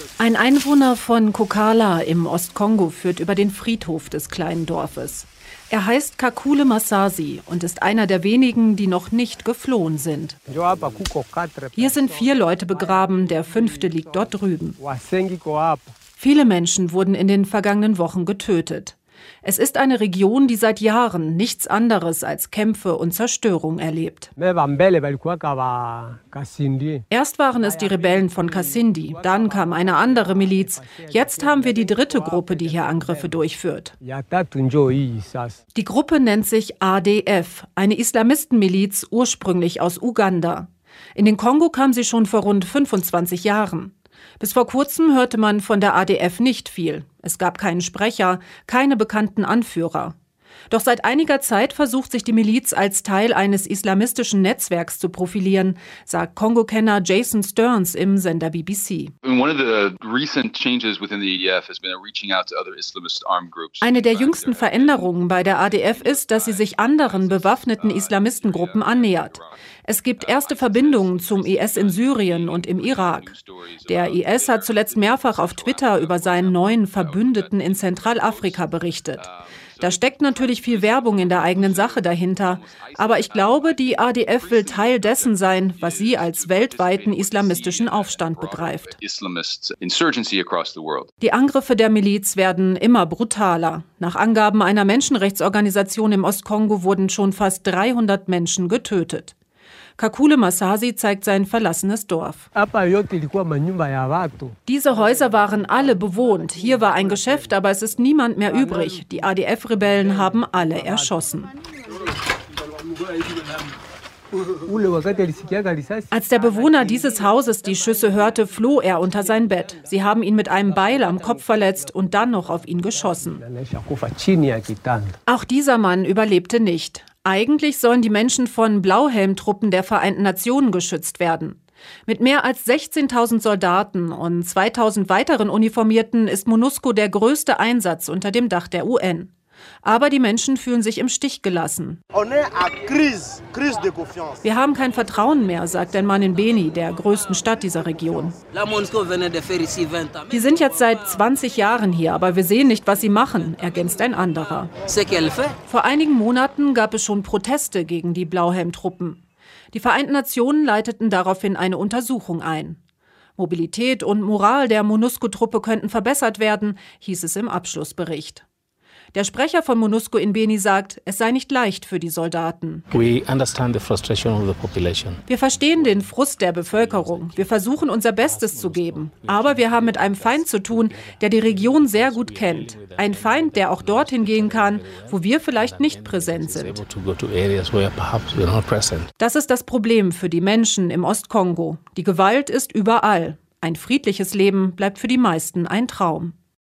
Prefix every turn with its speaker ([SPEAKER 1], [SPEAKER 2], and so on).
[SPEAKER 1] Ein Einwohner von Kokala im Ostkongo führt über den Friedhof des kleinen Dorfes. Er heißt Kakule Masasi und ist einer der wenigen, die noch nicht geflohen sind. Hier sind 4 Leute begraben, der 5. liegt dort drüben. Viele Menschen wurden in den vergangenen Wochen getötet. Es ist eine Region, die seit Jahren nichts anderes als Kämpfe und Zerstörung erlebt. Erst waren es die Rebellen von Kasindi, dann kam eine andere Miliz. Jetzt haben wir die 3. Gruppe, die hier Angriffe durchführt. Die Gruppe nennt sich ADF, eine Islamistenmiliz ursprünglich aus Uganda. In den Kongo kam sie schon vor rund 25 Jahren. Bis vor kurzem hörte man von der ADF nicht viel. Es gab keinen Sprecher, keine bekannten Anführer. Doch seit einiger Zeit versucht sich die Miliz als Teil eines islamistischen Netzwerks zu profilieren, sagt Kongo-Kenner Jason Stearns im Sender BBC. Eine der jüngsten Veränderungen bei der ADF ist, dass sie sich anderen bewaffneten Islamistengruppen annähert. Es gibt erste Verbindungen zum IS in Syrien und im Irak. Der IS hat zuletzt mehrfach auf Twitter über seinen neuen Verbündeten in Zentralafrika berichtet. Da steckt natürlich viel Werbung in der eigenen Sache dahinter. Aber ich glaube, die ADF will Teil dessen sein, was sie als weltweiten islamistischen Aufstand begreift. Die Angriffe der Miliz werden immer brutaler. Nach Angaben einer Menschenrechtsorganisation im Ostkongo wurden schon fast 300 Menschen getötet. Kakule Masasi zeigt sein verlassenes Dorf. Diese Häuser waren alle bewohnt. Hier war ein Geschäft, aber es ist niemand mehr übrig. Die ADF-Rebellen haben alle erschossen. Als der Bewohner dieses Hauses die Schüsse hörte, floh er unter sein Bett. Sie haben ihn mit einem Beil am Kopf verletzt und dann noch auf ihn geschossen. Auch dieser Mann überlebte nicht. Eigentlich sollen die Menschen von Blauhelmtruppen der Vereinten Nationen geschützt werden. Mit mehr als 16.000 Soldaten und 2.000 weiteren Uniformierten ist MONUSCO der größte Einsatz unter dem Dach der UN. Aber die Menschen fühlen sich im Stich gelassen. Wir haben kein Vertrauen mehr, sagt ein Mann in Beni, der größten Stadt dieser Region. Die sind jetzt seit 20 Jahren hier, aber wir sehen nicht, was sie machen, ergänzt ein anderer. Vor einigen Monaten gab es schon Proteste gegen die Blauhelmtruppen. Die Vereinten Nationen leiteten daraufhin eine Untersuchung ein. Mobilität und Moral der MONUSCO-Truppe könnten verbessert werden, hieß es im Abschlussbericht. Der Sprecher von MONUSCO in Beni sagt, es sei nicht leicht für die Soldaten. Wir verstehen den Frust der Bevölkerung. Wir versuchen unser Bestes zu geben. Aber wir haben mit einem Feind zu tun, der die Region sehr gut kennt. Ein Feind, der auch dorthin gehen kann, wo wir vielleicht nicht präsent sind. Das ist das Problem für die Menschen im Ostkongo. Die Gewalt ist überall. Ein friedliches Leben bleibt für die meisten ein Traum.